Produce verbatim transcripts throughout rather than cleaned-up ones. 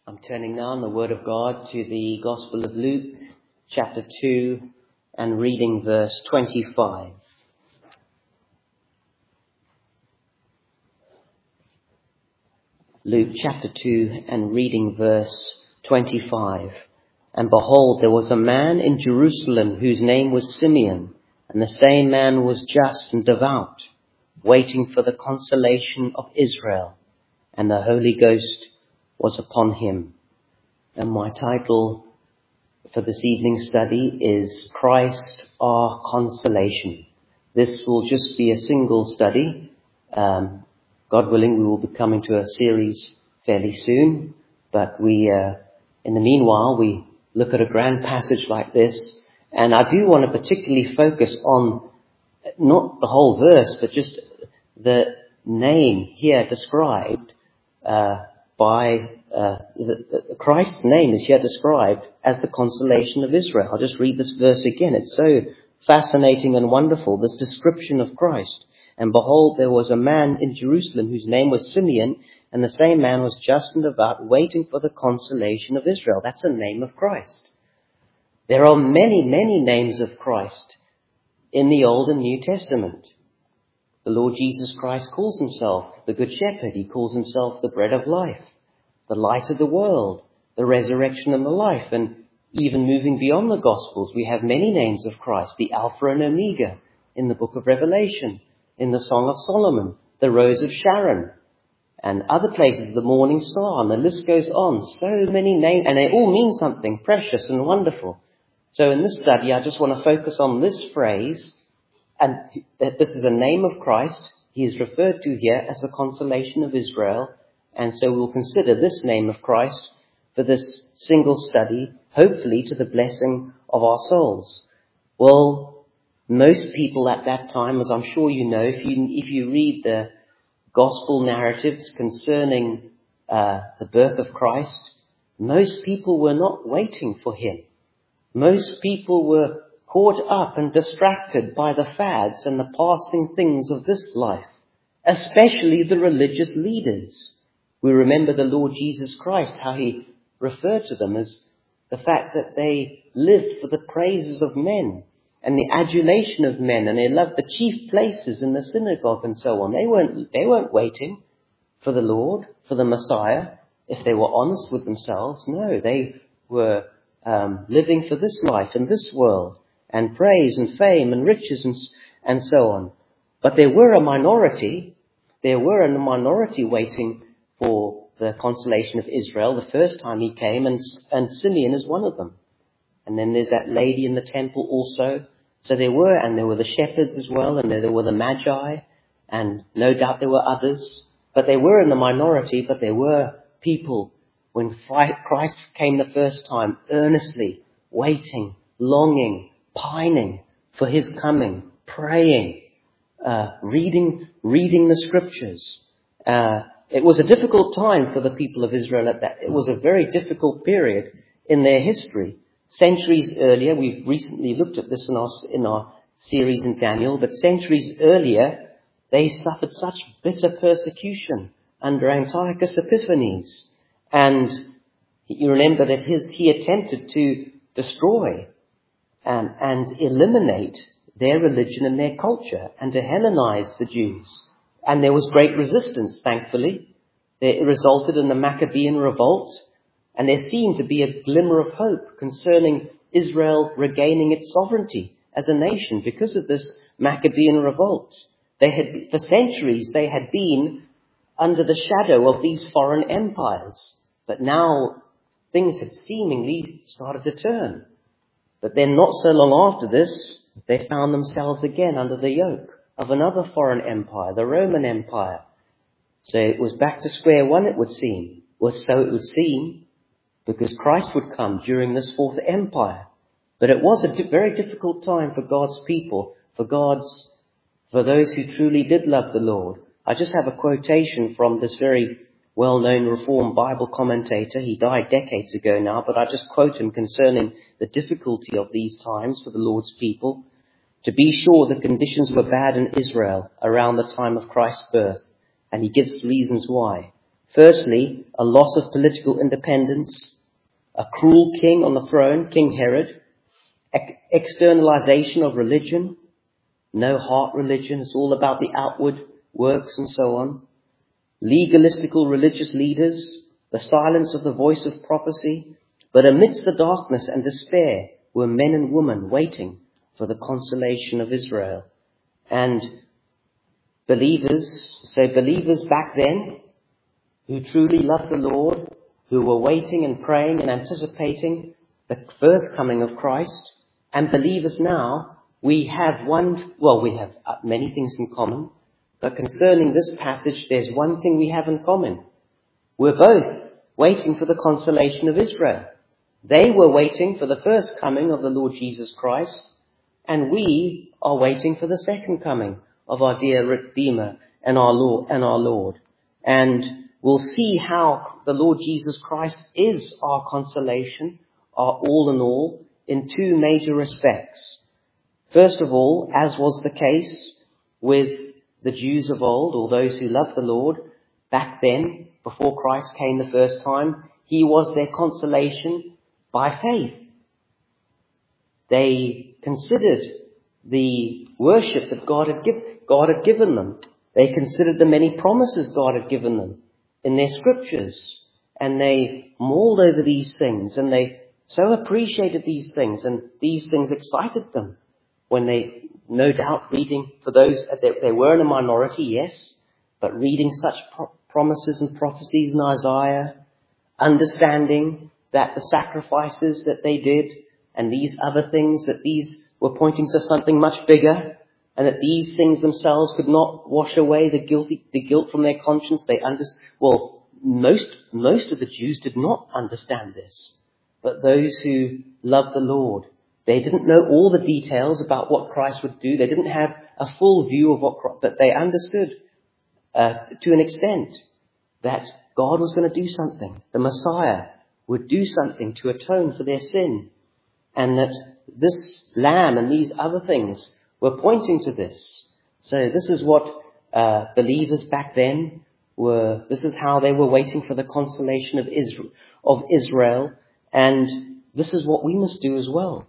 I'm turning now in the Word of God to the Gospel of Luke, chapter two, and reading verse twenty-five. Luke chapter two and reading verse twenty-five. And behold, there was a man in Jerusalem whose name was Simeon, and the same man was just and devout, waiting for the consolation of Israel, and the Holy Ghost was upon him. And my title for this evening's study is Christ Our Consolation. This will just be a single study. Um, God willing, we will be coming to a series fairly soon. But we, uh, in the meanwhile, we look at a grand passage like this. And I do want to particularly focus on not the whole verse, but just the name here described uh, by uh, the, the, Christ's name is here described as the consolation of Israel. I'll just read this verse again. It's so fascinating and wonderful, this description of Christ. And behold, there was a man in Jerusalem whose name was Simeon, and the same man was just and devout, waiting for the consolation of Israel. That's the name of Christ. There are many, many names of Christ in the Old and New Testament. The Lord Jesus Christ calls himself the Good Shepherd. He calls himself the Bread of Life, the Light of the World, the Resurrection and the Life. And even moving beyond the Gospels, we have many names of Christ, the Alpha and Omega in the book of Revelation, in the Song of Solomon, the Rose of Sharon, and other places, the Morning Star, and the list goes on. So many names, and they all mean something precious and wonderful. So in this study, I just want to focus on this phrase, and that this is a name of Christ. He is referred to here as the consolation of Israel. And so we'll consider this name of Christ for this single study, hopefully to the blessing of our souls. Well, most people at that time, as I'm sure you know, if you, if you read the gospel narratives concerning uh, the birth of Christ, most people were not waiting for him. Most people were caught up and distracted by the fads and the passing things of this life, especially the religious leaders. We remember the Lord Jesus Christ, how he referred to them as the fact that they lived for the praises of men and the adulation of men, and they loved the chief places in the synagogue and so on. They weren't, they weren't waiting for the Lord, for the Messiah, if they were honest with themselves. No, they were um, living for this life and this world, and praise and fame and riches and, and so on. But there were a minority, there were a minority waiting for the consolation of Israel the first time he came, and, and Simeon is one of them. And then there's that lady in the temple also. So there were, and there were the shepherds as well, and there, there were the magi, and no doubt there were others. But they were in the minority, but there were people when Christ came the first time, earnestly waiting, longing, pining for his coming, praying, uh, reading, reading the scriptures. Uh, it was a difficult time for the people of Israel at that. It was a very difficult period in their history. Centuries earlier, we've recently looked at this in our, in our series in Daniel, but centuries earlier, they suffered such bitter persecution under Antiochus Epiphanes. And you remember that his, he attempted to destroy and, and eliminate their religion and their culture, and to Hellenize the Jews. And there was great resistance, thankfully. It resulted in the Maccabean revolt. And there seemed to be a glimmer of hope concerning Israel regaining its sovereignty as a nation because of this Maccabean revolt. They had, for centuries, they had been under the shadow of these foreign empires. But now things had seemingly started to turn. But then not so long after this, they found themselves again under the yoke of another foreign empire, the Roman Empire. So it was back to square one, it would seem. Or so it would seem. Because Christ would come during this fourth empire. But it was a di- very difficult time for God's people, for God's, for those who truly did love the Lord. I just have a quotation from this very well-known Reformed Bible commentator. He died decades ago now, but I just quote him concerning the difficulty of these times for the Lord's people. To be sure, the conditions were bad in Israel around the time of Christ's birth, and he gives reasons why. Firstly, a loss of political independence, a cruel king on the throne, King Herod, ex- externalization of religion, no heart religion, it's all about the outward works and so on, legalistical religious leaders, the silence of the voice of prophecy. But amidst the darkness and despair were men and women waiting for the consolation of Israel. And believers, so believers back then who truly loved the Lord, who were waiting and praying and anticipating the first coming of Christ, and believers now, we have one, well, we have many things in common, but concerning this passage, there's one thing we have in common. We're both waiting for the consolation of Israel. They were waiting for the first coming of the Lord Jesus Christ, and we are waiting for the second coming of our dear Redeemer and our Lord and our Lord. And we'll see how the Lord Jesus Christ is our consolation, our all in all, in two major respects. First of all, as was the case with the Jews of old, or those who loved the Lord back then, before Christ came the first time, he was their consolation by faith. They considered the worship that God had, give, God had given them. They considered the many promises God had given them in their scriptures. And they mulled over these things, and they so appreciated these things, and these things excited them when they, no doubt, reading, for those, they, they were in a minority, yes, but reading such pro- promises and prophecies in Isaiah, understanding that the sacrifices that they did and these other things, that these were pointing to something much bigger, and that these things themselves could not wash away the guilty, the guilt from their conscience. They under, well, most, most of the Jews did not understand this, but those who loved the Lord, they didn't know all the details about what Christ would do. They didn't have a full view of what, but they understood uh, to an extent that God was going to do something. The Messiah would do something to atone for their sin, and that this lamb and these other things were pointing to this. So this is what uh, believers back then were. This is how they were waiting for the consolation of Israel, of Israel, and this is what we must do as well.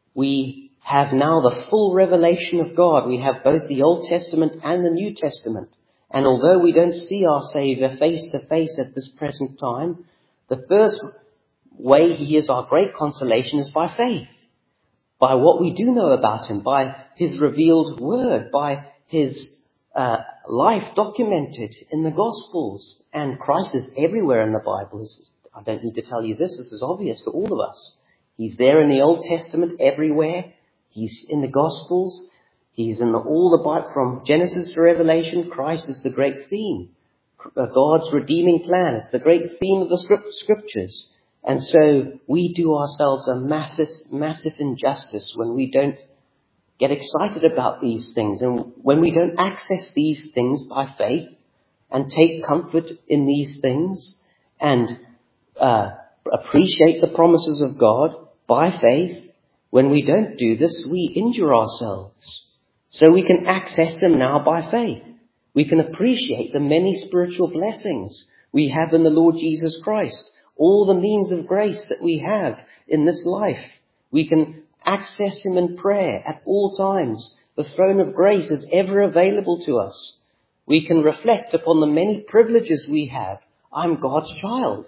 We have now the full revelation of God. We have both the Old Testament and the New Testament. And although we don't see our Saviour face to face at this present time, the first way he is our great consolation is by faith, by what we do know about him, by his revealed word, by his uh, life documented in the Gospels. And Christ is everywhere in the Bible. I don't need to tell you this. This is obvious to all of us. He's there in the Old Testament everywhere. He's in the Gospels. He's in the, all the Bible, from Genesis to Revelation. Christ is the great theme. God's redeeming plan. It's the great theme of the scriptures. And so we do ourselves a massive, massive injustice when we don't get excited about these things, and when we don't access these things by faith and take comfort in these things and uh, appreciate the promises of God by faith. When we don't do this, we injure ourselves. So we can access them now by faith. We can appreciate the many spiritual blessings we have in the Lord Jesus Christ. All the means of grace that we have in this life. We can access him in prayer at all times. The throne of grace is ever available to us. We can reflect upon the many privileges we have. I'm God's child.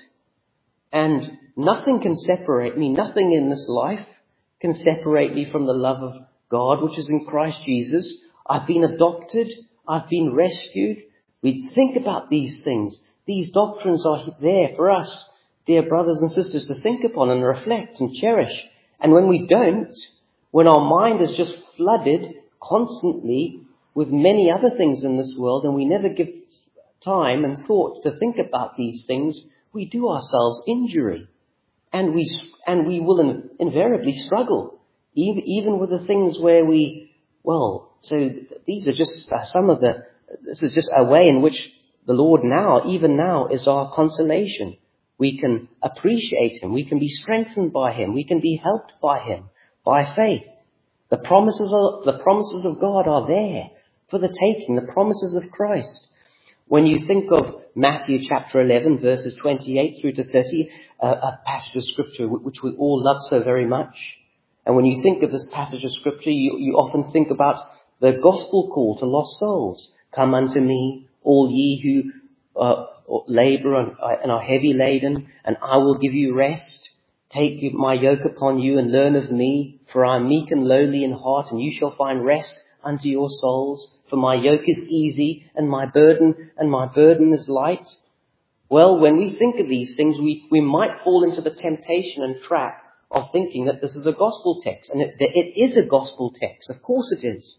And nothing can separate me. Nothing in this life can separate me from the love of God, which is in Christ Jesus. I've been adopted. I've been rescued. We think about these things. These doctrines are there for us, dear brothers and sisters, to think upon and reflect and cherish. And when we don't, when our mind is just flooded constantly with many other things in this world, and we never give time and thought to think about these things, we do ourselves injury. And we and we will in, invariably struggle, even, even with the things where we, well, so these are just uh, some of the, this is just a way in which the Lord now, even now, is our consolation. We can appreciate him. We can be strengthened by him. We can be helped by him, by faith. The promises of, the promises of God are there for the taking, the promises of Christ. When you think of Matthew chapter eleven, verses twenty-eight through to thirty, uh, a passage of scripture which we all love so very much, and when you think of this passage of scripture, you, you often think about the gospel call to lost souls. Come unto me, all ye who uh, labour and, and are heavy laden, and I will give you rest. Take my yoke upon you and learn of me, for I am meek and lowly in heart, and you shall find rest unto your souls. For my yoke is easy and my burden and my burden is light. Well, when we think of these things, we, we might fall into the temptation and trap of thinking that this is a gospel text. And it, it is a gospel text. Of course it is.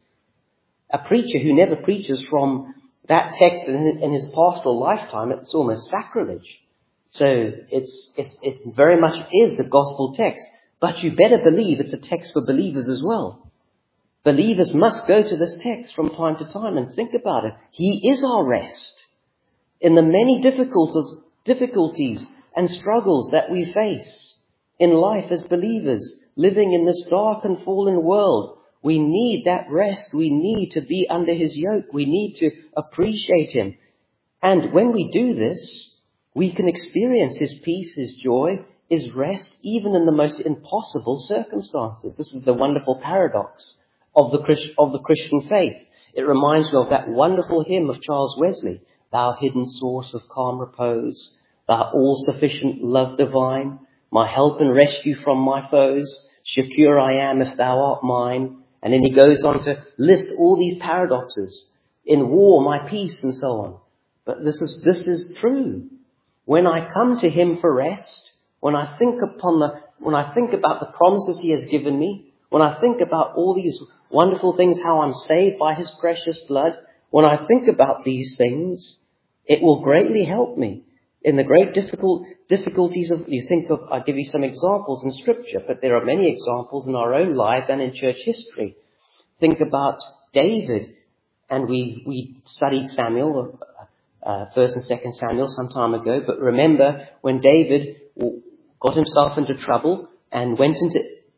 A preacher who never preaches from that text in, in his pastoral lifetime, it's almost sacrilege. So it's, it's, it very much is a gospel text. But you better believe it's a text for believers as well. Believers must go to this text from time to time and think about it. He is our rest. In the many difficulties, difficulties and struggles that we face in life as believers, living in this dark and fallen world, we need that rest. We need to be under his yoke. We need to appreciate him. And when we do this, we can experience his peace, his joy, his rest, even in the most impossible circumstances. This is the wonderful paradox of the, Christ, of the Christian faith. It reminds me of that wonderful hymn of Charles Wesley, Thou hidden source of calm repose, Thou all-sufficient love divine, my help and rescue from my foes, secure I am if thou art mine. And then he goes on to list all these paradoxes. In war, my peace, and so on. But this is, this is true. When I come to him for rest, when I think upon the, when I think about the promises he has given me, when I think about all these wonderful things, how I'm saved by his precious blood, when I think about these things, it will greatly help me in the great difficult difficulties of, you think of, I'll give you some examples in scripture, but there are many examples in our own lives and in church history. Think about David, and we, we studied Samuel, uh, first and second Samuel some time ago, but remember when David got himself into trouble and went into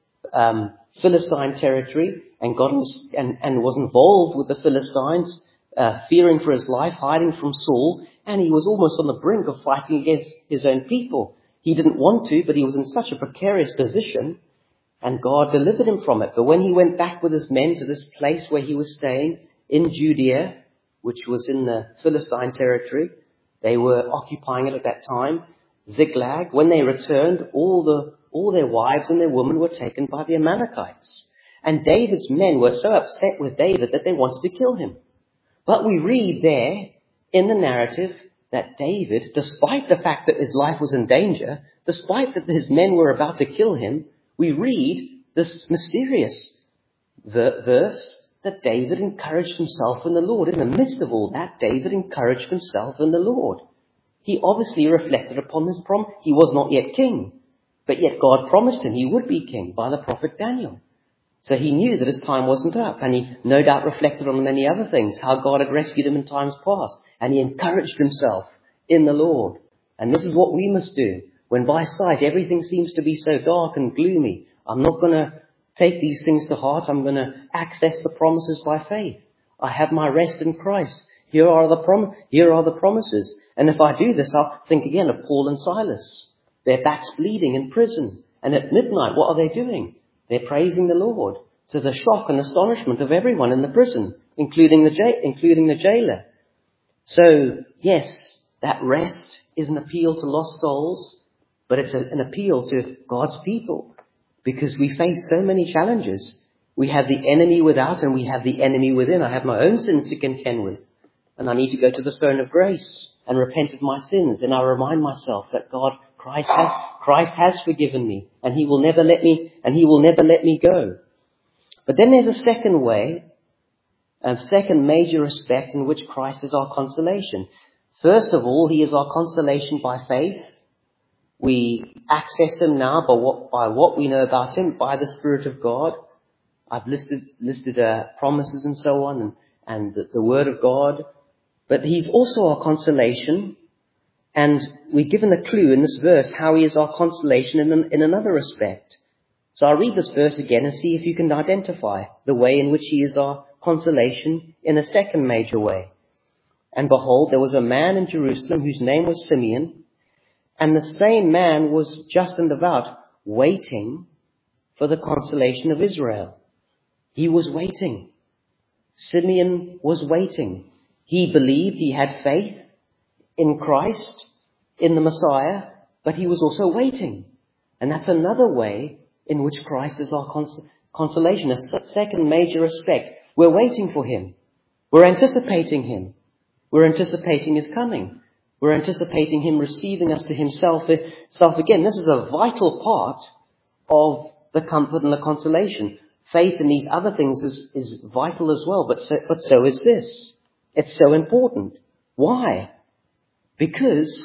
um, Philistine territory and got and, and was involved with the Philistines, uh, fearing for his life, hiding from Saul, and he was almost on the brink of fighting against his own people. He didn't want to, but he was in such a precarious position, and God delivered him from it. But when he went back with his men to this place where he was staying in Judea, which was in the Philistine territory, they were occupying it at that time, Ziklag, when they returned, all the all their wives and their women were taken by the Amalekites. And David's men were so upset with David that they wanted to kill him. But we read there in the narrative that David, despite the fact that his life was in danger, despite that his men were about to kill him, we read this mysterious ver- verse that David encouraged himself in the Lord. In the midst of all that, David encouraged himself in the Lord. He obviously reflected upon this promise. He was not yet king, but yet God promised him he would be king by the prophet Daniel. So he knew that his time wasn't up, and he no doubt reflected on many other things, how God had rescued him in times past, and he encouraged himself in the Lord. And this is what we must do. When by sight everything seems to be so dark and gloomy, I'm not going to take these things to heart. I'm going to access the promises by faith. I have my rest in Christ. Here are the prom- here are the promises. And if I do this, I'll think again of Paul and Silas. Their backs bleeding in prison. And at midnight, what are they doing? They're praising the Lord, to the shock and astonishment of everyone in the prison, including the ja- including the jailer. So, yes, that rest is an appeal to lost souls, but it's a, an appeal to God's people, because we face so many challenges. We have the enemy without and we have the enemy within. I have my own sins to contend with, and I need to go to the throne of grace and repent of my sins. And I remind myself that God, Christ has, Christ has forgiven me, and he will never let me, and he will never let me go. But then there's a second way, a second major aspect in which Christ is our consolation. First of all, he is our consolation by faith. We access him now by what, by what we know about him, by the Spirit of God. I've listed, listed uh, promises and so on, and, and the, the Word of God. But he's also our consolation. And we're given a clue in this verse how he is our consolation in, an, in another respect. So I'll read this verse again and see if you can identify the way in which he is our consolation in a second major way. And behold, there was a man in Jerusalem whose name was Simeon, and the same man was just and devout, waiting for the consolation of Israel. He was waiting. Simeon was waiting. He believed, he had faith in Christ, in the Messiah, but he was also waiting. And that's another way in which Christ is our cons- consolation. A second major aspect. We're waiting for him. We're anticipating him. We're anticipating his coming. We're anticipating him receiving us to himself, himself again. This is a vital part of the comfort and the consolation. Faith in these other things is, is vital as well, but so, but so is this. It's so important. Why? Because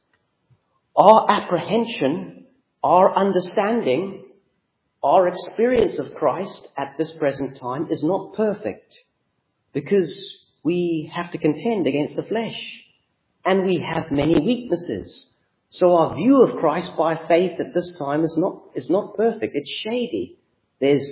our apprehension, our understanding, our experience of Christ at this present time is not perfect, because we have to contend against the flesh, and we have many weaknesses. So our view of Christ by faith at this time is not, is not perfect. It's shady. There's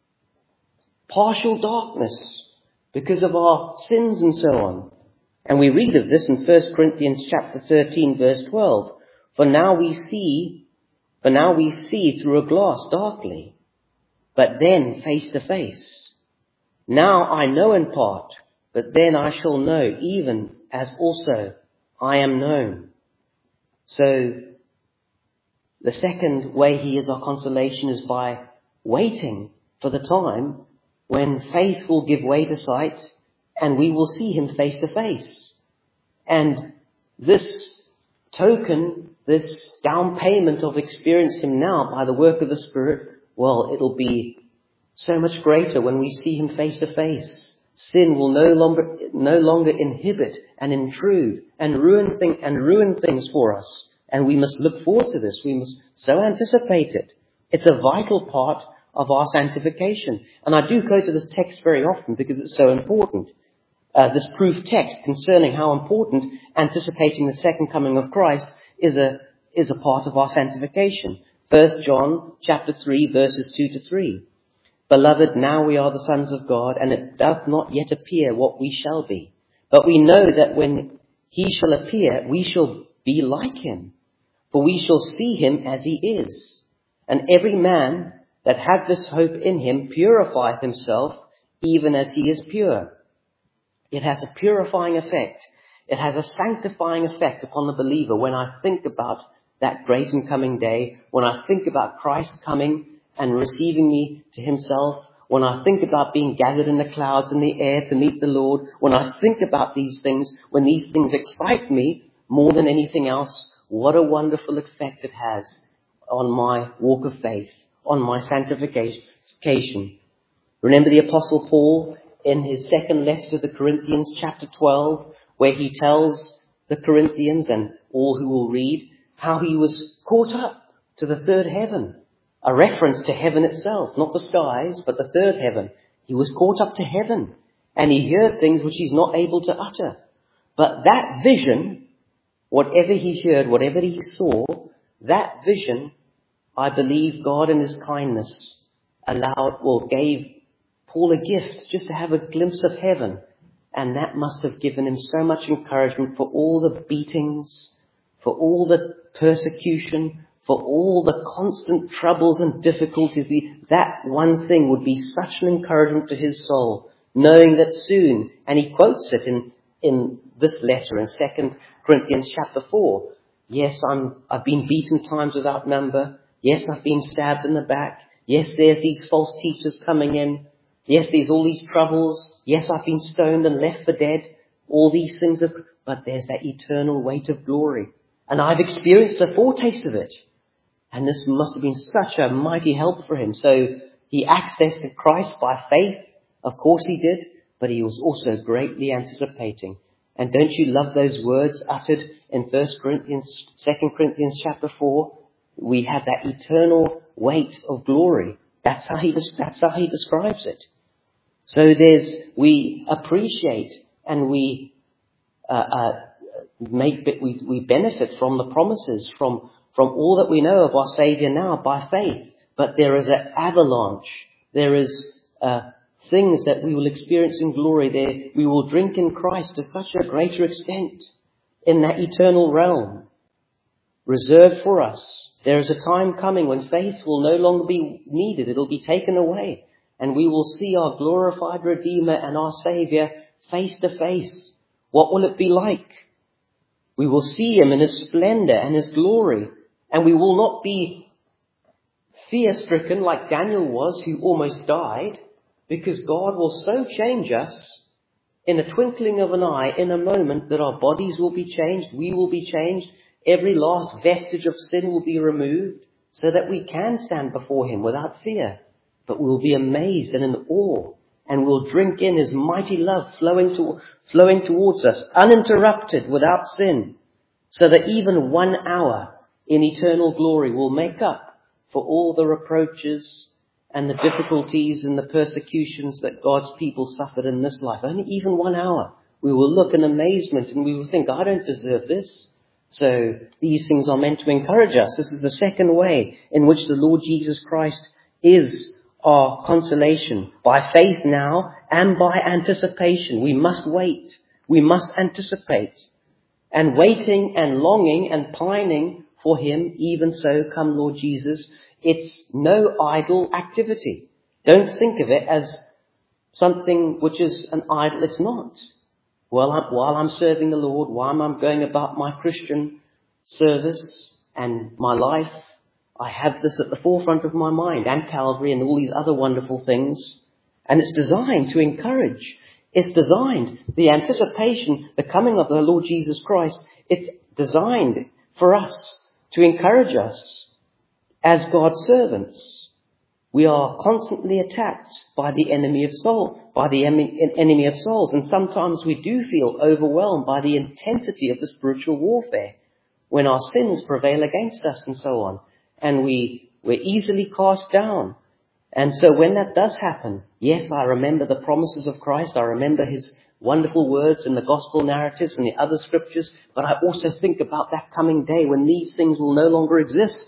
partial darkness because of our sins and so on. And we read of this in First Corinthians chapter thirteen, verse twelve. For now we see, for now we see through a glass darkly, but then face to face. Now I know in part, but then I shall know, even as also I am known. So the second way he is our consolation is by waiting for the time when faith will give way to sight and we will see him face to face. And this token, this down payment of experiencing him now by the work of the Spirit, well, it'll be so much greater when we see him face to face. Sin will no longer, no longer inhibit and intrude and ruin thing, and ruin things for us. And we must look forward to this. We must so anticipate it. It's a vital part of our sanctification. And I do go to this text very often because it's so important. Uh, this proof text concerning how important anticipating the second coming of Christ is a, is a part of our sanctification. First John chapter three, verses two to three. Beloved, now we are the sons of God, and it doth not yet appear what we shall be. But we know that when he shall appear, we shall be like him. For we shall see him as he is. And every man that hath this hope in him purifieth himself, even as he is pure. It has a purifying effect. It has a sanctifying effect upon the believer when I think about that great and coming day, when I think about Christ coming and receiving me to himself, when I think about being gathered in the clouds in the air to meet the Lord, when I think about these things, when these things excite me more than anything else, what a wonderful effect it has on my walk of faith, on my sanctification. Remember the Apostle Paul in his second letter to the Corinthians, chapter twelve, where he tells the Corinthians and all who will read how he was caught up to the third heaven. A reference to heaven itself, not the skies, but the third heaven. He was caught up to heaven, and he heard things which he's not able to utter. But that vision, whatever he heard, whatever he saw, that vision, I believe God in his kindness allowed or gave Paul a gift just to have a glimpse of heaven. And that must have given him so much encouragement for all the beatings, for all the persecution, for all the constant troubles and difficulties. That one thing would be such an encouragement to his soul, knowing that soon, and he quotes it in, in this letter in Second Corinthians chapter four. Yes, I'm, I've been beaten times without number. Yes, I've been stabbed in the back. Yes, there's these false teachers coming in. Yes, there's all these troubles. Yes, I've been stoned and left for dead. All these things, have, but there's that eternal weight of glory. And I've experienced a foretaste of it. And this must have been such a mighty help for him. So he accessed Christ by faith. Of course he did. But he was also greatly anticipating. And don't you love those words uttered in First Corinthians, Second Corinthians chapter four? We have that eternal weight of glory. That's how he, that's how he describes it. So there's, we appreciate and we, uh, uh, make, we, we benefit from the promises, from, from all that we know of our Savior now by faith. But there is an avalanche. There is, uh, things that we will experience in glory there. We will drink in Christ to such a greater extent in that eternal realm reserved for us. There is a time coming when faith will no longer be needed. It will be taken away. And we will see our glorified Redeemer and our Saviour face to face. What will it be like? We will see him in his splendour and his glory. And we will not be fear-stricken like Daniel was, who almost died, because God will so change us in a twinkling of an eye, in a moment, that our bodies will be changed, we will be changed, every last vestige of sin will be removed, so that we can stand before him without fear. But we'll be amazed and in awe, and we'll drink in his mighty love flowing to, flowing towards us, uninterrupted, without sin, so that even one hour in eternal glory will make up for all the reproaches and the difficulties and the persecutions that God's people suffered in this life. Only even one hour. We will look in amazement and we will think, I don't deserve this. So these things are meant to encourage us. This is the second way in which the Lord Jesus Christ is our consolation. By faith now and by anticipation. We must wait. We must anticipate. And waiting and longing and pining for him, even so come Lord Jesus. It's no idle activity. Don't think of it as something which is an idol. It's not. While I'm, while I'm serving the Lord, while I'm going about my Christian service and my life, I have this at the forefront of my mind, and Calvary and all these other wonderful things. And it's designed to encourage. It's designed, the anticipation, the coming of the Lord Jesus Christ, it's designed for us to encourage us as God's servants. We are constantly attacked by the enemy of soul, by the enemy of souls. And sometimes we do feel overwhelmed by the intensity of the spiritual warfare when our sins prevail against us and so on. And we, we're easily cast down. And so when that does happen, yes, I remember the promises of Christ. I remember his wonderful words in the gospel narratives and the other scriptures. But I also think about that coming day when these things will no longer exist.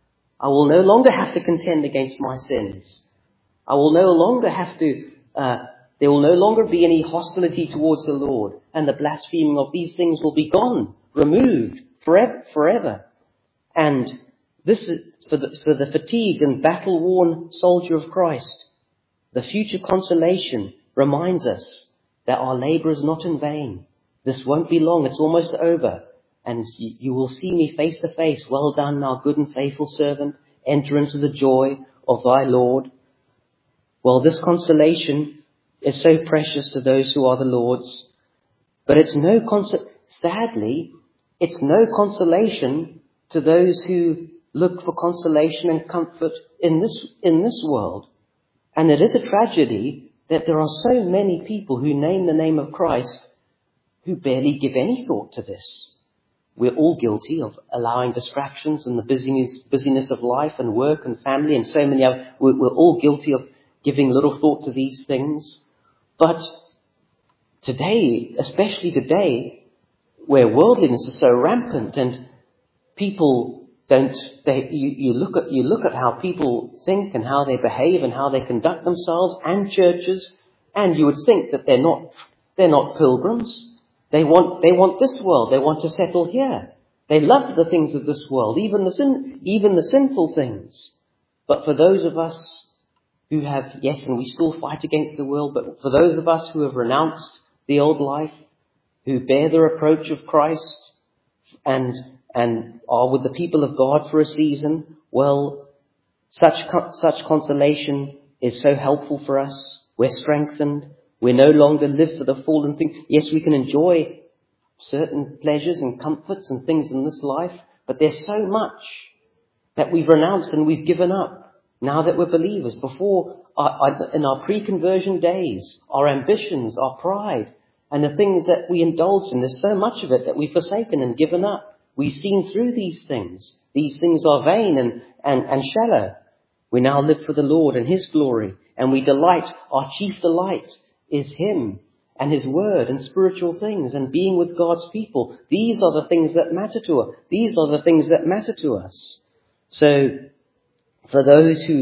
I will no longer have to contend against my sins. I will no longer have to, uh, there will no longer be any hostility towards the Lord. And the blaspheming of these things will be gone, removed, forever. forever. And this is for the, for the fatigued and battle-worn soldier of Christ. The future consolation reminds us that our labour is not in vain. This won't be long. It's almost over. And you will see me face to face. Well done, thou good and faithful servant. Enter into the joy of thy Lord. Well, this consolation is so precious to those who are the Lord's. But it's no cons- sadly, it's no consolation to those who look for consolation and comfort in this, in this world. And it is a tragedy that there are so many people who name the name of Christ who barely give any thought to this. We're all guilty of allowing distractions and the busyness, busyness of life and work and family and so many other. We're, we're all guilty of giving little thought to these things. But today, especially today, where worldliness is so rampant and people don't, they, you, you look at, you look at how people think and how they behave and how they conduct themselves, and churches, and you would think that they're not, they're not pilgrims. They want, they want this world. They want to settle here. They love the things of this world, even the sin, even the sinful things. But for those of us who have, yes, and we still fight against the world, but for those of us who have renounced the old life, who bear the reproach of Christ and, and are with the people of God for a season, well, such, such consolation is so helpful for us. We're strengthened. We no longer live for the fallen thing. Yes, we can enjoy certain pleasures and comforts and things in this life, but there's so much that we've renounced and we've given up now that we're believers. Before, our, in our pre-conversion days, our ambitions, our pride, and the things that we indulged in, there's so much of it that we've forsaken and given up. We've seen through these things. These things are vain and, and, and shallow. We now live for the Lord and his glory, and we delight, our chief delight is him and his word and spiritual things and being with God's people. These are the things that matter to us. These are the things that matter to us. So for those who,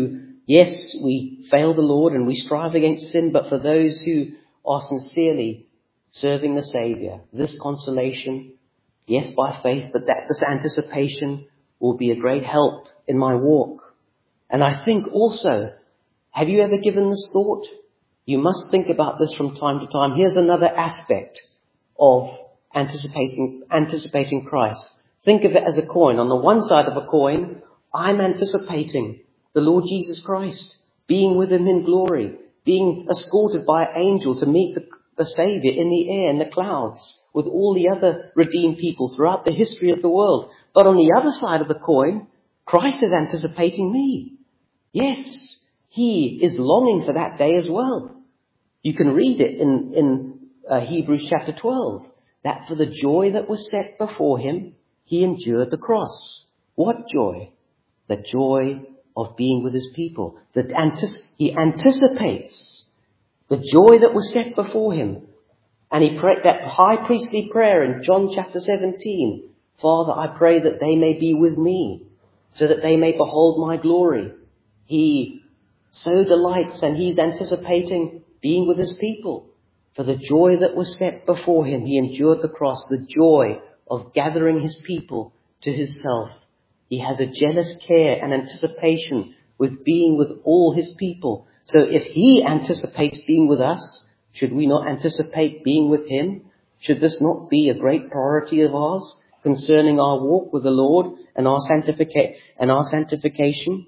Yes, we fail the Lord and we strive against sin, but for those who are sincerely serving the Saviour, this consolation, yes, by faith, but that this anticipation will be a great help in my walk. And I think also, have you ever given this thought? You must think about this from time to time. Here's another aspect of anticipating, anticipating Christ. Think of it as a coin. On the one side of a coin, I'm anticipating the Lord Jesus Christ, being with him in glory, being escorted by an angel to meet the, the Saviour in the air, in the clouds, with all the other redeemed people throughout the history of the world. But on the other side of the coin, Christ is anticipating me. Yes, he is longing for that day as well. You can read it in, in uh, Hebrews chapter twelve, that for the joy that was set before him, he endured the cross. What joy? The joy of being with his people. That antici- he anticipates the joy that was set before him. And he prayed that high priestly prayer in John chapter seventeen. Father, I pray that they may be with me, so that they may behold my glory. He so delights, and he's anticipating being with his people. For the joy that was set before him, he endured the cross, the joy of gathering his people to himself. He has a jealous care and anticipation with being with all his people. So if he anticipates being with us, should we not anticipate being with him? Should this not be a great priority of ours concerning our walk with the Lord and our sanctifica- and our sanctification?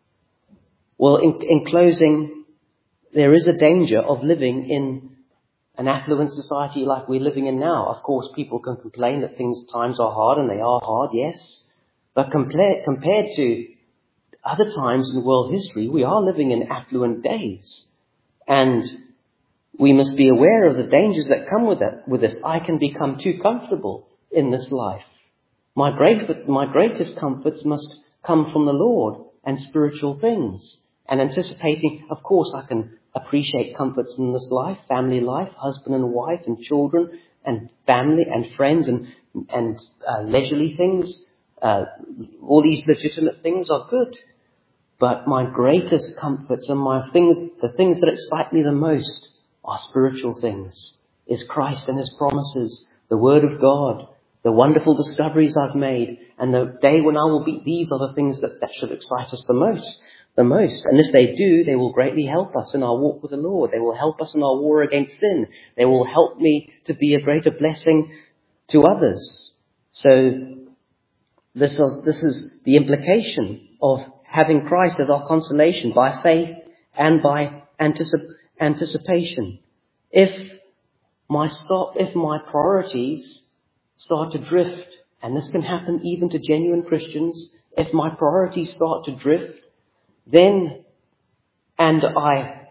Well, in, in closing, there is a danger of living in an affluent society like we're living in now. Of course, people can complain that things, times are hard, and they are hard, yes. But compare, compared to other times in world history, we are living in affluent days. And we must be aware of the dangers that come with that. With this, I can become too comfortable in this life. My great, my greatest comforts must come from the Lord and spiritual things. And anticipating, of course, I can appreciate comforts in this life, family life, husband and wife and children and family and friends and, and uh, leisurely things. Uh, all these legitimate things are good. But my greatest comforts and my things, the things that excite me the most are spiritual things. Is Christ and his promises, the word of God, the wonderful discoveries I've made, and the day when I will be, these are the things that, that should excite us the most. The most. And if they do, they will greatly help us in our walk with the Lord. They will help us in our war against sin. They will help me to be a greater blessing to others. So this is, this is the implication of having Christ as our consolation by faith and by anticip- anticipation. If my stop, if my priorities start to drift, and this can happen even to genuine Christians, if my priorities start to drift, then, and I,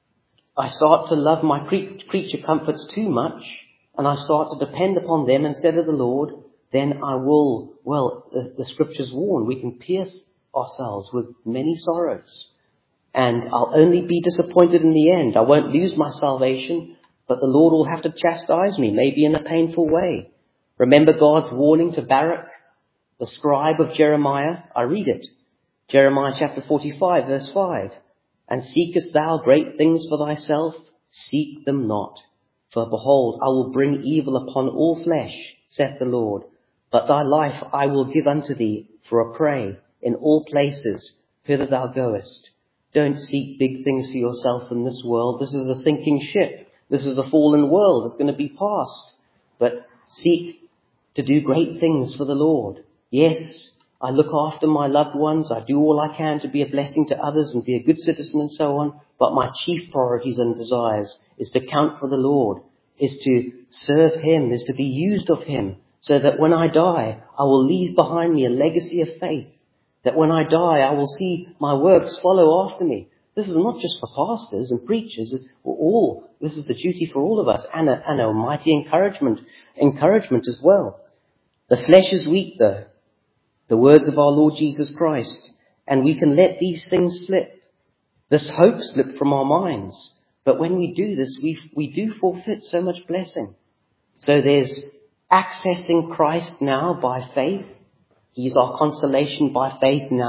I start to love my cre- creature comforts too much, and I start to depend upon them instead of the Lord, then I will, well, the, the scriptures warn, we can pierce ourselves with many sorrows. And I'll only be disappointed in the end. I won't lose my salvation, but the Lord will have to chastise me, maybe in a painful way. Remember God's warning to Baruch, the scribe of Jeremiah? I read it. Jeremiah chapter forty-five, verse five. And seekest thou great things for thyself? Seek them not. For behold, I will bring evil upon all flesh, saith the Lord. But thy life I will give unto thee for a prey in all places, whither thou goest. Don't seek big things for yourself in this world. This is a sinking ship. This is a fallen world. It's going to be past. But seek to do great things for the Lord. Yes, I look after my loved ones. I do all I can to be a blessing to others and be a good citizen and so on. But my chief priorities and desires is to count for the Lord, is to serve him, is to be used of him, so that when I die, I will leave behind me a legacy of faith. That when I die, I will see my works follow after me. This is not just for pastors and preachers. It's for all. This is the duty for all of us, and a, and a mighty encouragement, encouragement as well. The flesh is weak, though. The words of our Lord Jesus Christ. And we can let these things slip. This hope slip from our minds. But when we do this, we, we do forfeit so much blessing. So there's accessing Christ now by faith. He's our consolation by faith now.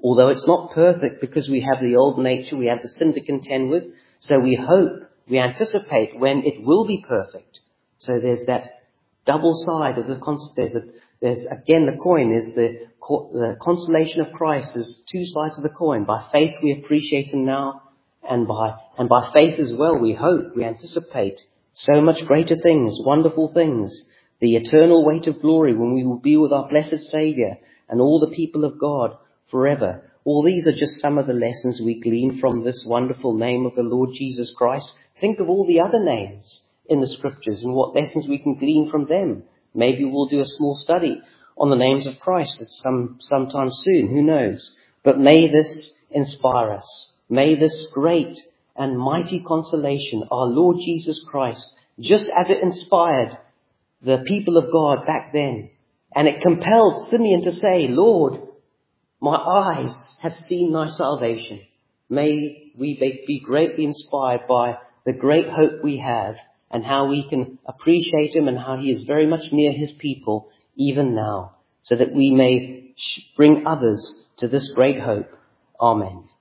although it's not perfect because we have the old nature, we have the sin to contend with. So we hope, we anticipate when it will be perfect. So there's that double side of the, cons- there's, a, there's again the coin is the, co- the consolation of Christ. There's two sides of the coin. By faith we appreciate Him now, and by, and by faith as well we hope, we anticipate so much greater things, wonderful things. The eternal weight of glory when we will be with our blessed Saviour and all the people of God forever. All these are just some of the lessons we glean from this wonderful name of the Lord Jesus Christ. Think of all the other names in the Scriptures and what lessons we can glean from them. Maybe we'll do a small study on the names of Christ at some sometime soon, who knows. But may this inspire us. May this great and mighty consolation, our Lord Jesus Christ, just as it inspired the people of God back then, and it compelled Simeon to say, Lord, my eyes have seen thy salvation. May we be greatly inspired by the great hope we have and how we can appreciate Him and how He is very much near His people even now, so that we may bring others to this great hope. Amen.